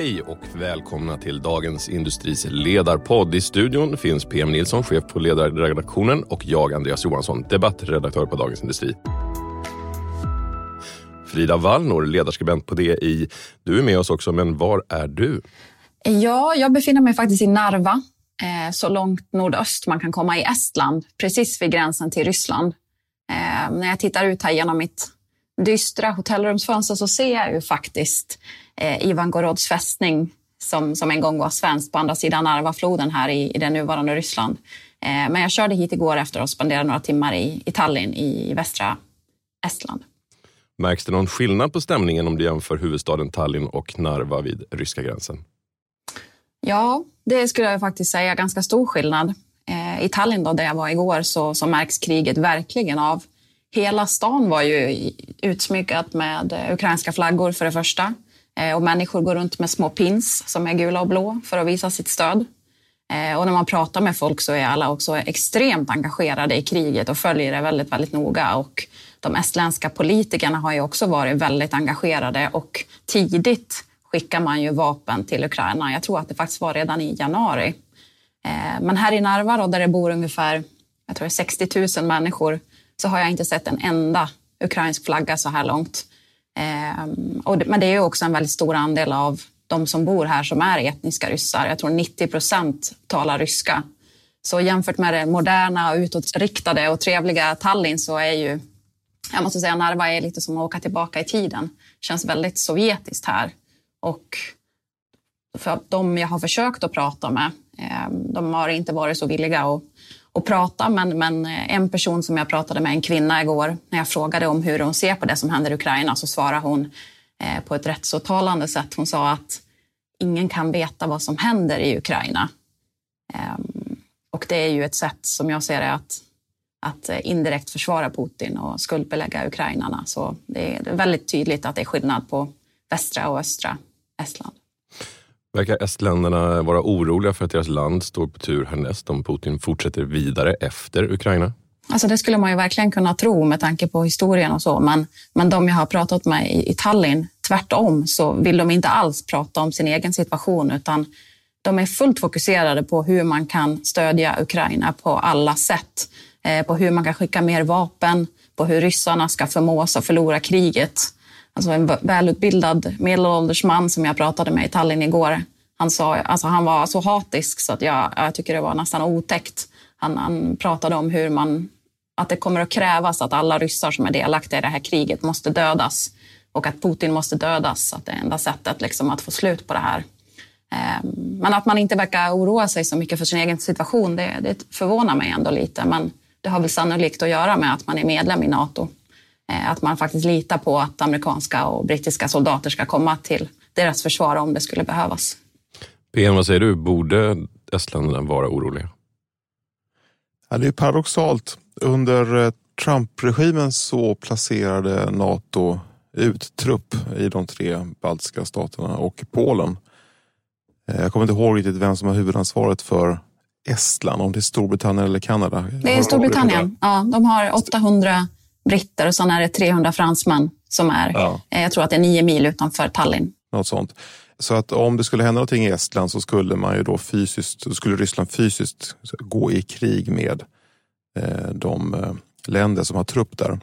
Hej och välkomna till Dagens Industris ledarpodd. I studion finns PM Nilsson, chef på ledarredaktionen, och jag, Andreas Johansson, debattredaktör på Dagens Industri. Frida Wallnor, ledarskribent på DI. Du är med oss också, men var är du? Ja, jag befinner mig faktiskt i Narva, så långt nordöst man kan komma i Estland, precis vid gränsen till Ryssland. När jag tittar ut här genom mitt dystra hotellrumsfönster så ser jag ju faktiskt Ivangorods fästning som en gång var svensk på andra sidan Narvafloden här i det nuvarande Ryssland. Men jag körde hit igår efter att spendera några timmar i Tallinn i västra Estland. Märks det någon skillnad på stämningen om du jämför huvudstaden Tallinn och Narva vid ryska gränsen? Ja, det skulle jag faktiskt säga, ganska stor skillnad. I Tallinn då, där jag var igår så märks kriget verkligen av. Hela stan var ju utsmyckat med ukrainska flaggor för det första. Och människor går runt med små pins som är gula och blå för att visa sitt stöd. Och när man pratar med folk så är alla också extremt engagerade i kriget och följer det väldigt, väldigt noga. Och de estländska politikerna har ju också varit väldigt engagerade och tidigt skickar man ju vapen till Ukraina. Jag tror att det faktiskt var redan i januari. Men här i Narva då, där det bor ungefär 60 000 människor, så har jag inte sett en enda ukrainsk flagga så här långt. Men det är ju också en väldigt stor andel av de som bor här som är etniska ryssar. Jag tror 90% talar ryska. Så jämfört med det moderna och utåtriktade och trevliga Tallinn så är ju, jag måste säga, Narva är lite som att åka tillbaka i tiden. Det känns väldigt sovjetiskt här. Och för de jag har försökt att prata med, de har inte varit så villiga att prata, men en person som jag pratade med, en kvinna igår, när jag frågade om hur hon ser på det som händer i Ukraina, så svarade hon på ett rätt så talande sätt. Hon sa att ingen kan veta vad som händer i Ukraina. Och det är ju ett sätt som jag ser det att indirekt försvara Putin och skuldbelägga ukrainarna. Så det är väldigt tydligt att det är skillnad på västra och östra Estland. Verkar estländarna vara oroliga för att deras land står på tur härnäst om Putin fortsätter vidare efter Ukraina? Alltså det skulle man ju verkligen kunna tro med tanke på historien och så. Men de jag har pratat med i Tallinn, tvärtom, så vill de inte alls prata om sin egen situation, utan de är fullt fokuserade på hur man kan stödja Ukraina på alla sätt. På hur man kan skicka mer vapen, på hur ryssarna ska förmås att förlora kriget. Alltså en välutbildad medelålders man som jag pratade med i Tallinn igår, han var så hatisk så att jag tycker det var nästan otäckt. Han pratade om att det kommer att krävas att alla ryssar som är delaktiga i det här kriget måste dödas och att Putin måste dödas, att det är enda sättet liksom att få slut på det här. Men att man inte verkar oroa sig så mycket för sin egen situation, det förvånar mig ändå lite, men det har väl sannolikt att göra med att man är medlem i NATO. Att man faktiskt litar på att amerikanska och brittiska soldater ska komma till deras försvar om det skulle behövas. PM, vad säger du? Borde estländarna vara oroliga? Ja, det är paradoxalt. Under Trump-regimen så placerade NATO ut trupp i de 3 baltiska staterna och Polen. Jag kommer inte ihåg riktigt vem som har huvudansvaret för Estland, om det är Storbritannien eller Kanada. Det är Storbritannien. Ja, de har 800 britter och sen är det 300 fransmän som är, jag tror att det är 9 mil utanför Tallinn. Något sånt. Så att om det skulle hända någonting i Estland så skulle man ju då skulle Ryssland fysiskt gå i krig med de länder som har trupp där.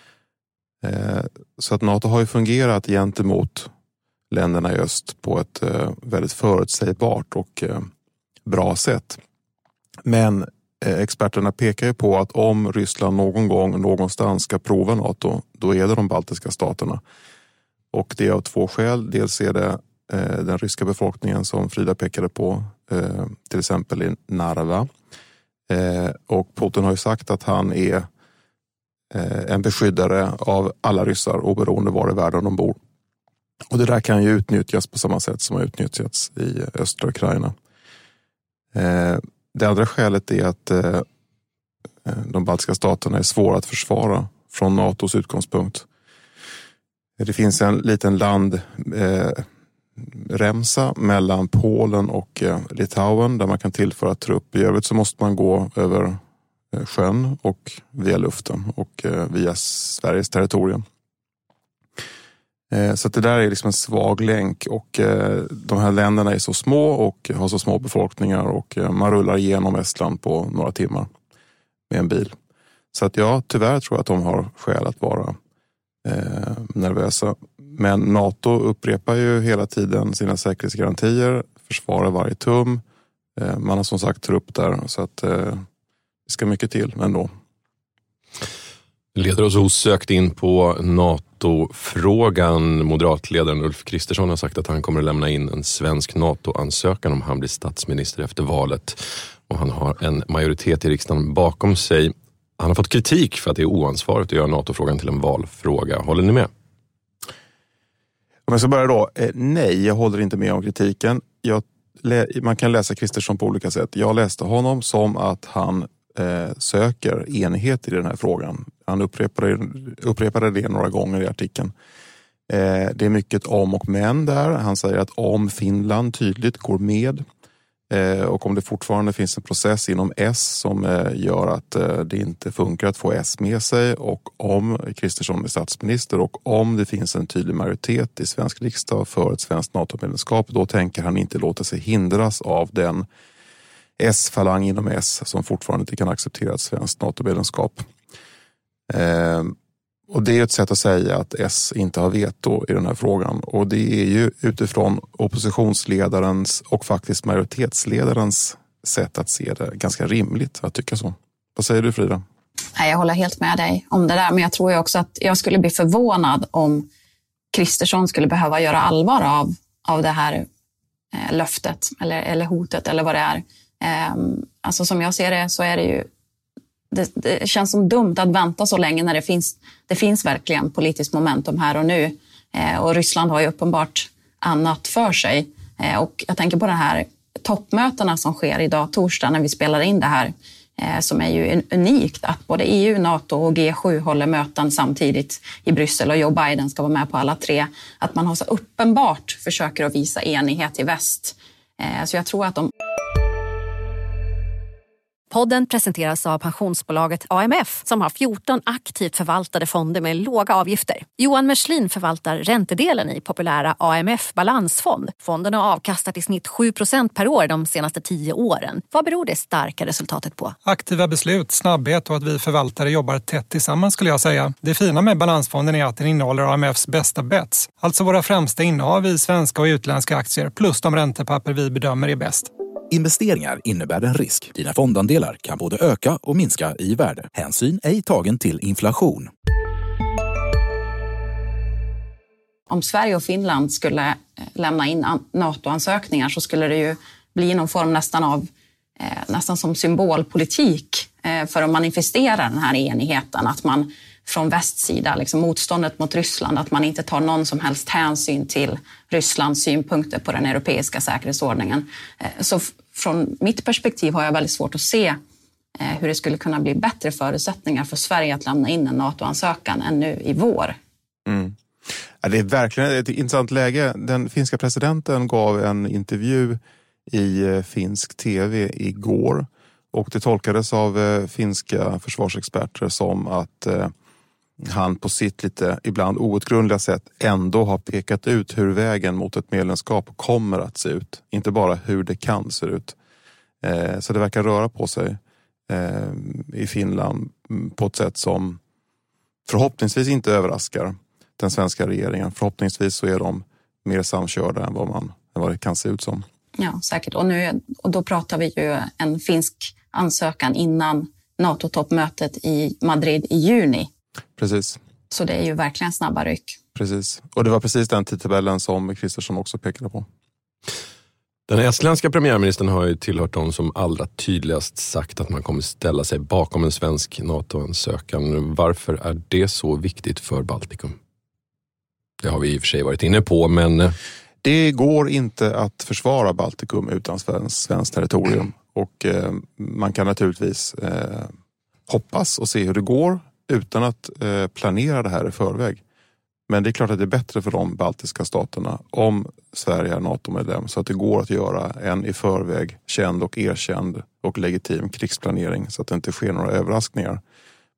Så att NATO har ju fungerat gentemot länderna i öst på ett väldigt förutsägbart och bra sätt. Men experterna pekar ju på att om Ryssland någon gång någonstans ska prova NATO, då är det de baltiska staterna. Och det är av 2 skäl. Dels är det den ryska befolkningen som Frida pekade på, till exempel i Narva. Och Putin har ju sagt att han är en beskyddare av alla ryssar oberoende var i världen de bor. Och det där kan ju utnyttjas på samma sätt som har utnyttjats i östra Ukraina. Det andra skälet är att de baltiska staterna är svåra att försvara från NATOs utgångspunkt. Det finns en liten landremsa mellan Polen och Litauen där man kan tillföra trupp. I övrigt så måste man gå över sjön och via luften och via Sveriges territorium. Så att det där är liksom en svag länk och de här länderna är så små och har så små befolkningar och man rullar igenom Estland på några timmar med en bil. Så att jag tyvärr tror att de har skäl att vara nervösa. Men NATO upprepar ju hela tiden sina säkerhetsgarantier, försvarar varje tum. Man har som sagt trupp där så att det ska mycket till ändå. Leder oss osökt in på NATO-frågan. Moderatledaren Ulf Kristersson har sagt att han kommer att lämna in en svensk NATO-ansökan om han blir statsminister efter valet. Och han har en majoritet i riksdagen bakom sig. Han har fått kritik för att det är oansvarigt att göra NATO-frågan till en valfråga. Håller ni med? Om jag ska börja då. Nej, jag håller inte med om kritiken. Man kan läsa Kristersson på olika sätt. Jag läste honom som att han söker enighet i den här frågan. Han upprepade det några gånger i artikeln. Det är mycket om och men där. Han säger att om Finland tydligt går med och om det fortfarande finns en process inom S som gör att det inte funkar att få S med sig och om Kristersson är statsminister och om det finns en tydlig majoritet i svensk riksdag för ett svenskt NATO-medlemskap, då tänker han inte låta sig hindras av den S-falang inom S som fortfarande inte kan acceptera ett svenskt NATO-medlemskap. Och det är ett sätt att säga att S inte har veto i den här frågan. Och det är ju utifrån oppositionsledarens och faktiskt majoritetsledarens sätt att se det ganska rimligt att tycka så. Vad säger du, Frida? Jag håller helt med dig om det där, men jag tror ju också att jag skulle bli förvånad om Kristersson skulle behöva göra allvar av det här löftet eller hotet eller vad det är. Alltså som jag ser det så är det ju det känns som dumt att vänta så länge när det finns verkligen politiskt momentum här och nu. Och Ryssland har ju uppenbart annat för sig. Och jag tänker på de här toppmötena som sker idag torsdag när vi spelar in det här. Som är ju unikt att både EU, NATO och G7 håller möten samtidigt i Bryssel och Joe Biden ska vara med på alla tre. Att man har så uppenbart försöker att visa enighet i väst. Så jag tror att Podden presenteras av pensionsbolaget AMF som har 14 aktivt förvaltade fonder med låga avgifter. Johan Merslin förvaltar räntedelen i populära AMF balansfond. Fonden har avkastat i snitt 7% per år de senaste 10 åren. Vad beror det starka resultatet på? Aktiva beslut, snabbhet och att vi förvaltare jobbar tätt tillsammans skulle jag säga. Det fina med balansfonden är att den innehåller AMFs bästa bets. Alltså våra främsta innehav i svenska och utländska aktier plus de räntepapper vi bedömer är bäst. Investeringar innebär en risk. Dina fondandelar kan både öka och minska i värde. Hänsyn ej tagen till inflation. Om Sverige och Finland skulle lämna in NATO-ansökningar så skulle det ju bli någon form nästan som symbolpolitik för att manifestera den här enigheten. Att man från västsida, liksom motståndet mot Ryssland, att man inte tar någon som helst hänsyn till Rysslands synpunkter på den europeiska säkerhetsordningen. Så från mitt perspektiv har jag väldigt svårt att se hur det skulle kunna bli bättre förutsättningar för Sverige att lämna in en NATO-ansökan än nu i vår. Mm. Ja, det är verkligen ett intressant läge. Den finska presidenten gav en intervju i finsk tv igår och det tolkades av finska försvarsexperter som att han på sitt lite ibland outgrundliga sätt ändå har pekat ut hur vägen mot ett medlemskap kommer att se ut. Inte bara hur det kan se ut. Så det verkar röra på sig i Finland på ett sätt som förhoppningsvis inte överraskar den svenska regeringen. Förhoppningsvis så är de mer samkörda än vad det kan se ut som. Ja, säkert. Och då pratar vi ju en finsk ansökan innan NATO-toppmötet i Madrid i juni. Precis. Så det är ju verkligen snabba ryck. Precis. Och det var precis den tidtabellen som Kristersson också pekade på. Den estländska premiärministern har ju tillhört de som allra tydligast sagt att man kommer ställa sig bakom en svensk NATO-ansökan. Varför är det så viktigt för Baltikum? Det har vi i och för sig varit inne på, men... Det går inte att försvara Baltikum utan svenskt territorium. Och man kan naturligtvis hoppas och se hur det går utan att planera det här i förväg. Men det är klart att det är bättre för de baltiska staterna om Sverige är NATO-medlem så att det går att göra en i förväg känd och erkänd och legitim krigsplanering så att det inte sker några överraskningar.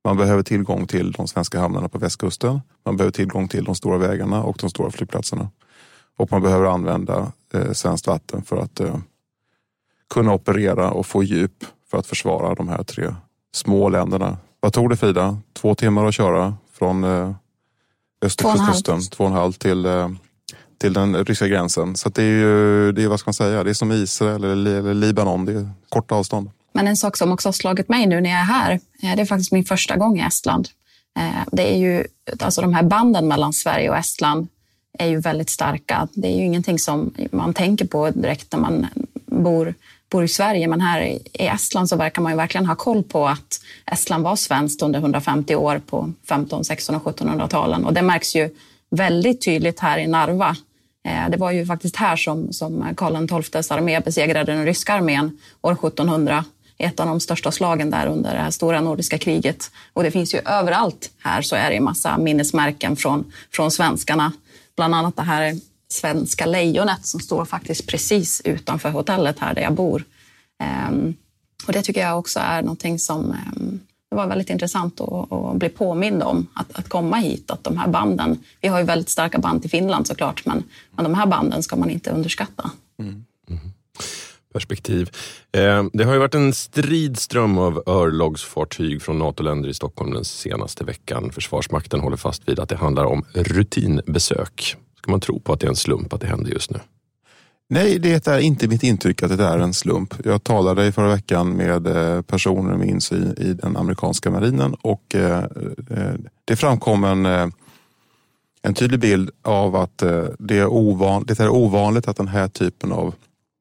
Man behöver tillgång till de svenska hamnarna på västkusten. Man behöver tillgång till de stora vägarna och de stora flygplatserna. Och man behöver använda svenskt vatten för att kunna operera och få djup för att försvara de här 3 små länderna. Vad tog det, Frida? 2 timmar att köra från Östersjökusten, 2,5 till den ryska gränsen. Så att det är vad ska man säga, det är som Israel eller Libanon, det är korta avstånd. Men en sak som också har slagit mig nu när jag är här, det är faktiskt min första gång i Estland. Det är ju, alltså de här banden mellan Sverige och Estland är ju väldigt starka. Det är ju ingenting som man tänker på direkt när man bor i Sverige, men här i Estland så verkar man ju verkligen ha koll på att Estland var svenskt under 150 år på 15, 16 och 1700-talen. Och det märks ju väldigt tydligt här i Narva. Det var ju faktiskt här som Karl XII:s armé besegrade den ryska armén år 1700. Ett av de största slagen där under det här stora nordiska kriget. Och det finns ju överallt här så är det en massa minnesmärken från svenskarna. Bland annat det här svenska lejonet som står faktiskt precis utanför hotellet här där jag bor. Och det tycker jag också är någonting som det var väldigt intressant att bli påmind om att komma hit. Att de här banden, vi har ju väldigt starka band till Finland såklart, men de här banden ska man inte underskatta. Perspektiv. Det har ju varit en stridström av örlogsfartyg från NATO-länder i Stockholm den senaste veckan. Försvarsmakten håller fast vid att det handlar om rutinbesök. Ska man tro på att det är en slump att det händer just nu? Nej, det är inte mitt intryck att det är en slump. Jag talade i förra veckan med personer med insyn i den amerikanska marinen och det framkom en tydlig bild av att det är ovanligt att den här typen av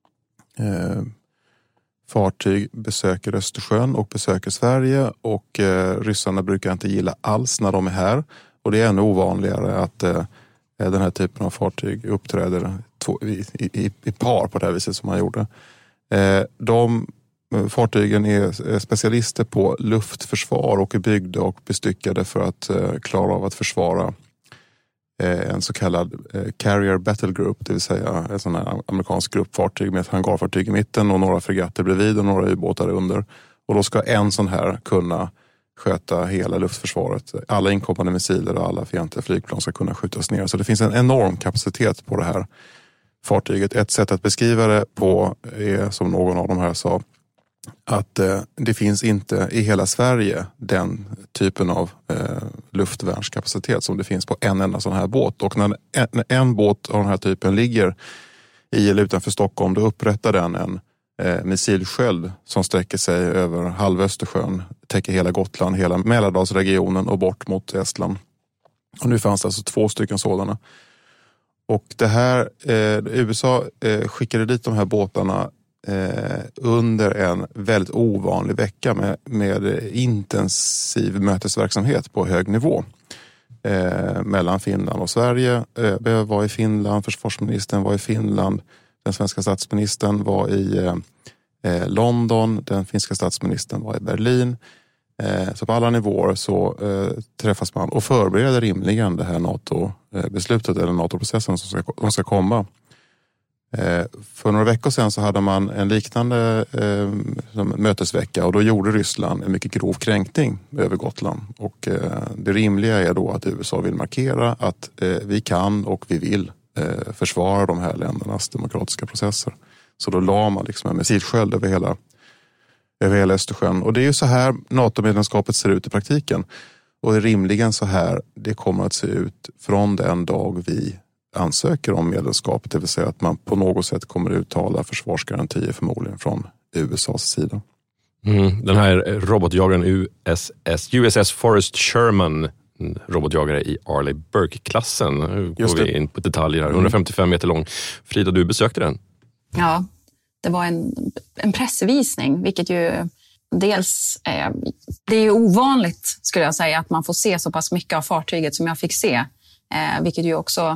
fartyg besöker Östersjön och besöker Sverige, och ryssarna brukar inte gilla alls när de är här, och det är ännu ovanligare att den här typen av fartyg uppträder i par på det här viset som man gjorde. De fartygen är specialister på luftförsvar och är byggda och bestyckade för att klara av att försvara en så kallad carrier battle group, det vill säga en sån här amerikansk gruppfartyg med ett hangarfartyg i mitten och några fregatter bredvid och några ubåtar under. Och då ska en sån här kunna sköta hela luftförsvaret. Alla inkommande missiler och alla fientliga flygplan ska kunna skjutas ner. Så det finns en enorm kapacitet på det här fartyget. Ett sätt att beskriva det på är, som någon av de här sa, att det finns inte i hela Sverige den typen av luftvärnskapacitet som det finns på en enda sån här båt. Och när en båt av den här typen ligger i eller utanför Stockholm, då upprättar den en missilsköld som sträcker sig över halva Östersjön, täcker hela Gotland, hela Mälardalsregionen och bort mot Estland. Och nu fanns det alltså 2 stycken sådana. Och det här, USA skickade dit de här båtarna under en väldigt ovanlig vecka med intensiv mötesverksamhet på hög nivå mellan Finland och Sverige. Jag var i Finland, försvarsministern var i Finland, den svenska statsministern var i London, den finska statsministern var i Berlin. Så på alla nivåer så träffas man och förbereder rimligen det här NATO-beslutet eller NATO-processen som ska komma. För några veckor sedan så hade man en liknande mötesvecka, och då gjorde Ryssland en mycket grov kränkning över Gotland. Och det rimliga är då att USA vill markera att vi kan och vi vill försvara de här ländernas demokratiska processer. Så då la man liksom en missilsköld över hela Östersjön. Och det är ju så här NATO-medlemskapet ser ut i praktiken. Och det är rimligen så här det kommer att se ut från den dag vi ansöker om medlemskapet. Det vill säga att man på något sätt kommer att uttala försvarsgarantier förmodligen från USAs sida. Den här robotjagaren USS Forrest Sherman, robotjagare i Arleigh Burke-klassen. Nu går vi in på detaljer här. 155 meter lång. Frida, du besökte den. Ja, det var en pressvisning, vilket ju dels det är ju ovanligt skulle jag säga att man får se så pass mycket av fartyget som jag fick se. Vilket ju också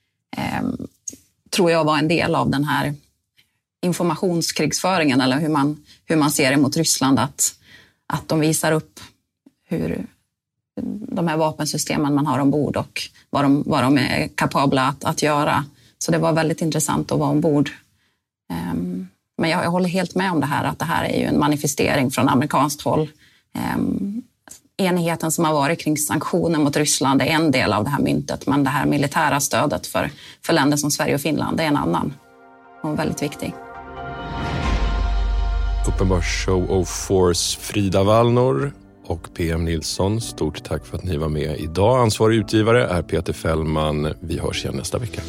tror jag var en del av den här informationskrigsföringen, eller hur man ser det mot Ryssland, att de visar upp hur de här vapensystemen man har ombord och vad de är kapabla att göra. Så det var väldigt intressant att vara ombord. Men jag håller helt med om det här, att det här är ju en manifestering från amerikanskt håll. enigheten som har varit kring sanktioner mot Ryssland är en del av det här myntet, men det här militära stödet för länder som Sverige och Finland är en annan och väldigt viktig. Uppenbar show of force, Frida Wallnor och PM Nilsson. Stort tack för att ni var med idag. Ansvarig utgivare är Peter Fällman. Vi hörs igen nästa vecka.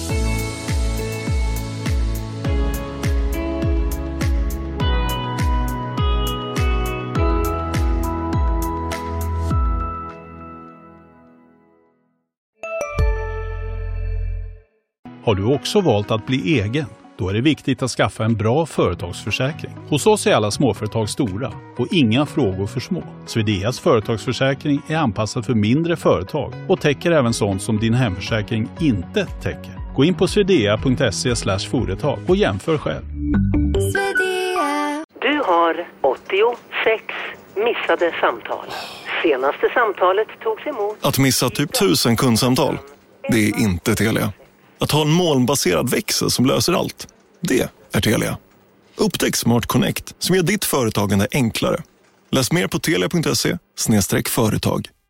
Har du också valt att bli egen? Då är det viktigt att skaffa en bra företagsförsäkring. Hos oss är alla småföretag stora och inga frågor för små. Swedeas företagsförsäkring är anpassad för mindre företag och täcker även sånt som din hemförsäkring inte täcker. Gå in på swedea.se/företag och jämför själv. Du har 86 missade samtal. Senaste samtalet togs emot. Att missa typ 1000 kundsamtal, det är inte Telia. Att ha en molnbaserad växel som löser allt, det är Telia. Upptäck Smart Connect som gör ditt företagande enklare. Läs mer på telia.se/företag.